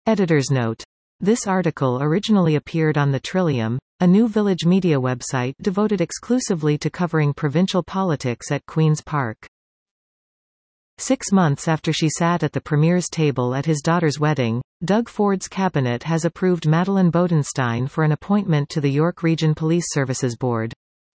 Editor's note. This article originally appeared on the Trillium, a new village media website devoted exclusively to covering provincial politics at Queen's Park. 6 months after she sat at the Premier's table at his daughter's wedding, Doug Ford's cabinet has approved Madeleine Bodenstein for an appointment to the York Region Police Services Board.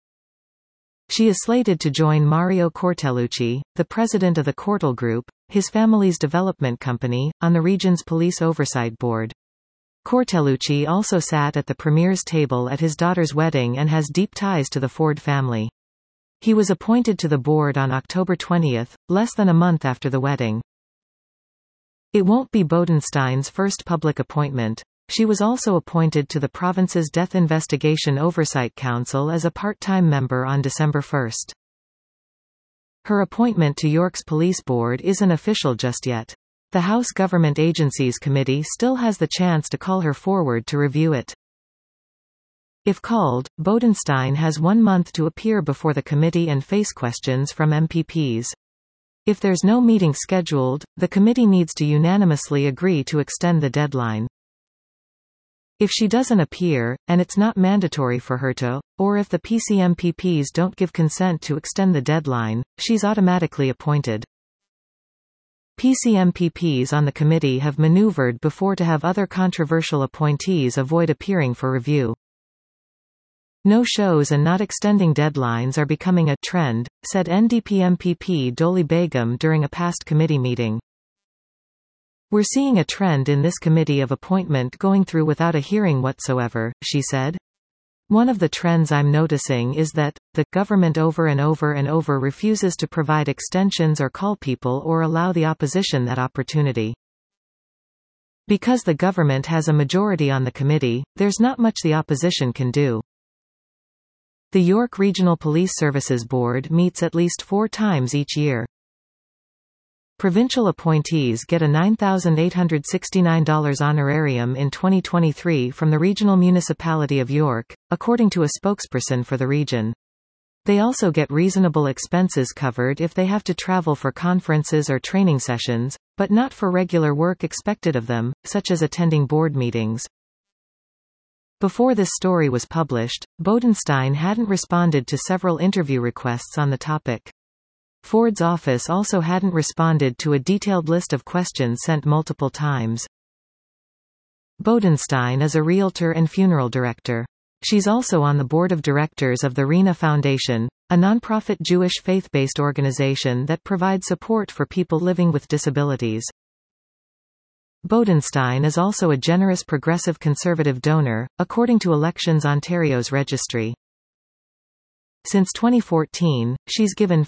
She is slated to join Mario Cortellucci, the president of the Cortel Group, his family's development company, on the region's police oversight board. Cortellucci also sat at the Premier's table at his daughter's wedding and has deep ties to the Ford family. He was appointed to the board on October 20, less than a month after the wedding. It won't be Bodenstein's first public appointment. She was also appointed to the province's Death Investigation Oversight Council as a part-time member on December 1. Her appointment to York's police board isn't official just yet. The House Government Agencies Committee still has the chance to call her forward to review it. If called, Bodenstein has 1 month to appear before the committee and face questions from MPPs. If there's no meeting scheduled, the committee needs to unanimously agree to extend the deadline. If she doesn't appear, and it's not mandatory for her to, or if the PC MPPs don't give consent to extend the deadline, she's automatically appointed. PC MPPs on the committee have maneuvered before to have other controversial appointees avoid appearing for review. No-shows and not extending deadlines are becoming a trend, said NDP MPP Doli Begum during a past committee meeting. We're seeing a trend in this committee of appointment going through without a hearing whatsoever, she said. One of the trends I'm noticing is that, the government over and over refuses to provide extensions or call people or allow the opposition that opportunity. Because the government has a majority on the committee, there's not much the opposition can do. The York Regional Police Services Board meets at least 4 times each year. Provincial appointees get a $9,869 honorarium in 2023 from the Regional Municipality of York, according to a spokesperson for the region. They also get reasonable expenses covered if they have to travel for conferences or training sessions, but not for regular work expected of them, such as attending board meetings. Before this story was published, Bodenstein hadn't responded to several interview requests on the topic. Ford's office also hadn't responded to a detailed list of questions sent multiple times. Bodenstein is a realtor and funeral director. She's also on the board of directors of the Rena Foundation, a nonprofit Jewish faith-based organization that provides support for people living with disabilities. Bodenstein is also a generous progressive conservative donor, according to Elections Ontario's registry. Since 2014, she's given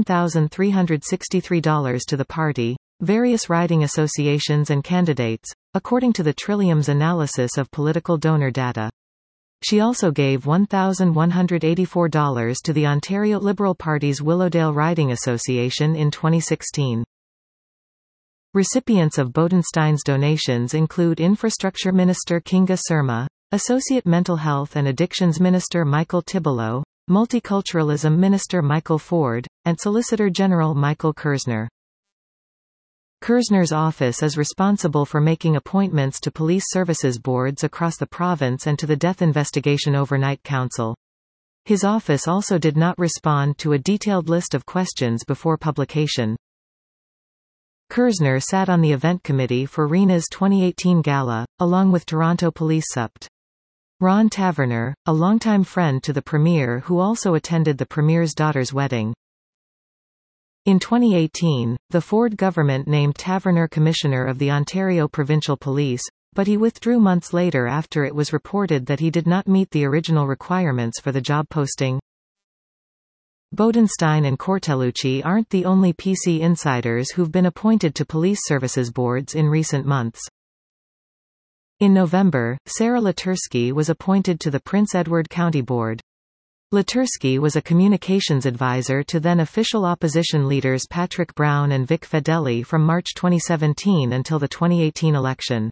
$15,363 to the party, various riding associations and candidates, according to the Trillium's analysis of political donor data. She also gave $1,184 to the Ontario Liberal Party's Willowdale Riding Association in 2016. Recipients of Bodenstein's donations include Infrastructure Minister Kinga Surma, Associate Mental Health and Addictions Minister Michael Tibollo, Multiculturalism Minister Michael Ford, and Solicitor General Michael Kersner. Kersner's office is responsible for making appointments to police services boards across the province and to the Death Investigation Oversight Council. His office also did not respond to a detailed list of questions before publication. Kersner sat on the event committee for Rena's 2018 gala, along with Toronto Police Supt. Ron Taverner, a longtime friend to the Premier who also attended the Premier's daughter's wedding. In 2018, the Ford government named Taverner Commissioner of the Ontario Provincial Police, but he withdrew months later after it was reported that he did not meet the original requirements for the job posting. Bodenstein and Cortellucci aren't the only PC insiders who've been appointed to police services boards in recent months. In November, Sarah Latursky was appointed to the Prince Edward County Board. Latursky was a communications advisor to then official opposition leaders Patrick Brown and Vic Fedeli from March 2017 until the 2018 election.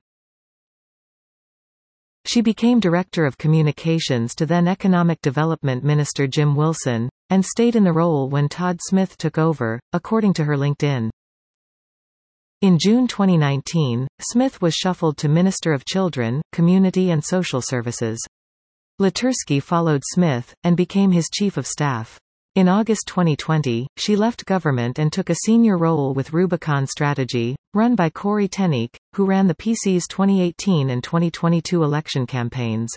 She became Director of Communications to then Economic Development Minister Jim Wilson, and stayed in the role when Todd Smith took over, according to her LinkedIn. In June 2019, Smith was shuffled to Minister of Children, Community and Social Services. Latursky followed Smith, and became his chief of staff. In August 2020, she left government and took a senior role with Rubicon Strategy, run by Corey Tenik, who ran the PC's 2018 and 2022 election campaigns.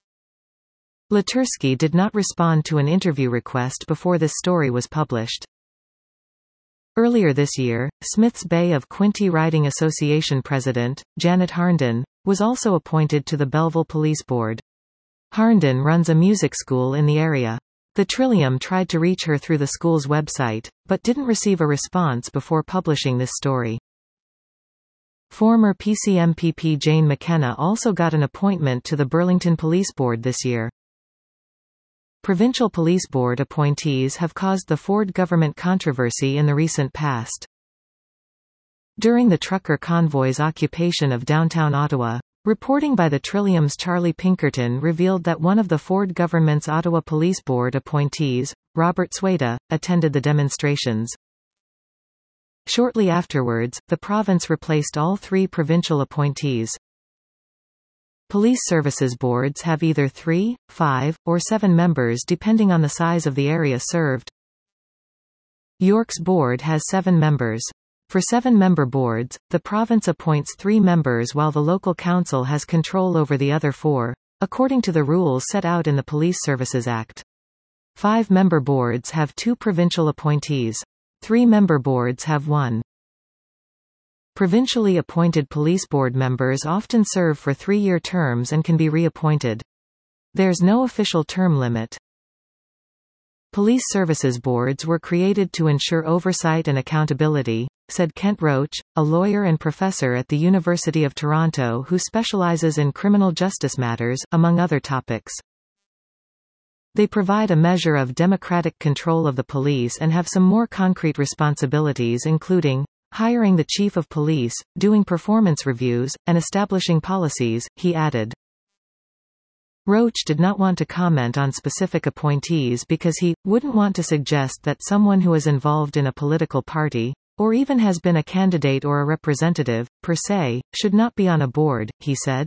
Latursky did not respond to an interview request before this story was published. Earlier this year, Smith's Bay of Quinte Riding Association president, Janet Harnden, was also appointed to the Belleville Police Board. Harnden runs a music school in the area. The Trillium tried to reach her through the school's website, but didn't receive a response before publishing this story. Former PCMPP Jane McKenna also got an appointment to the Burlington Police Board this year. Provincial Police Board appointees have caused the Ford government controversy in the recent past. During the trucker convoy's occupation of downtown Ottawa, reporting by the Trillium's Charlie Pinkerton revealed that one of the Ford government's Ottawa Police Board appointees, Robert Sweda, attended the demonstrations. Shortly afterwards, the province replaced all 3 provincial appointees. Police services boards have either 3, 5, or 7 members depending on the size of the area served. York's board has 7 members. For 7-member boards, the province appoints 3 members while the local council has control over the other 4, according to the rules set out in the Police Services Act. 5-member boards have 2 provincial appointees. 3-member boards have 1. Provincially appointed police board members often serve for 3-year terms and can be reappointed. There's no official term limit. Police services boards were created to ensure oversight and accountability, said Kent Roach, a lawyer and professor at the University of Toronto who specializes in criminal justice matters, among other topics. They provide a measure of democratic control of the police and have some more concrete responsibilities including hiring the chief of police, doing performance reviews, and establishing policies, he added. Roach did not want to comment on specific appointees because he wouldn't want to suggest that someone who is involved in a political party, or even has been a candidate or a representative, per se, should not be on a board, he said.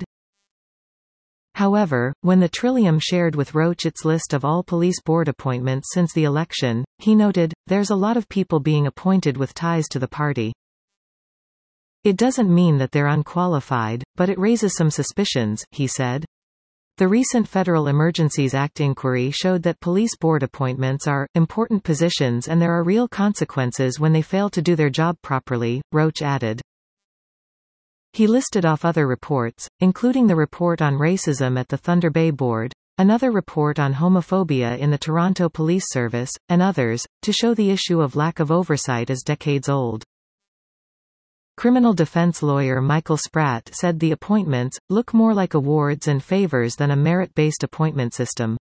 However, when the Trillium shared with Roach its list of all police board appointments since the election, he noted, there's a lot of people being appointed with ties to the party. It doesn't mean that they're unqualified, but it raises some suspicions, he said. The recent Federal Emergencies Act inquiry showed that police board appointments are important positions and there are real consequences when they fail to do their job properly, Roach added. He listed off other reports, including the report on racism at the Thunder Bay Board, another report on homophobia in the Toronto Police Service, and others, to show the issue of lack of oversight is decades old. Criminal defense lawyer Michael Spratt said the appointments look more like awards and favors than a merit-based appointment system.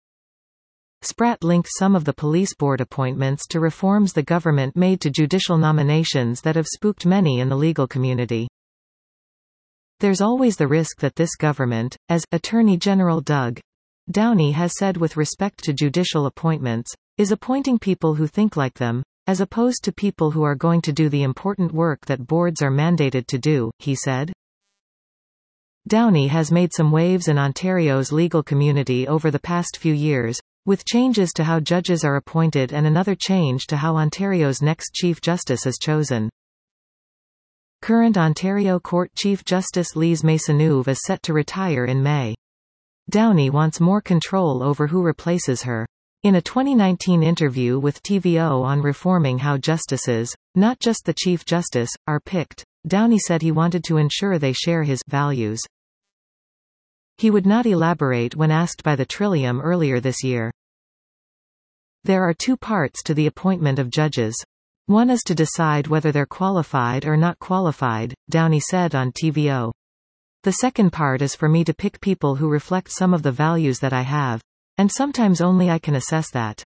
Spratt linked some of the police board appointments to reforms the government made to judicial nominations that have spooked many in the legal community. There's always the risk that this government, as Attorney General Doug Downey has said with respect to judicial appointments, is appointing people who think like them, as opposed to people who are going to do the important work that boards are mandated to do, he said. Downey has made some waves in Ontario's legal community over the past few years, with changes to how judges are appointed and another change to how Ontario's next Chief Justice is chosen. Current Ontario Court Chief Justice Lise Maisonneuve is set to retire in May. Downey wants more control over who replaces her. In a 2019 interview with TVO on reforming how justices, not just the Chief Justice, are picked, Downey said he wanted to ensure they share his values. He would not elaborate when asked by the Trillium earlier this year. There are 2 parts to the appointment of judges. One is to decide whether they're qualified or not qualified, Downey said on TVO. The second part is for me to pick people who reflect some of the values that I have. And sometimes only I can assess that.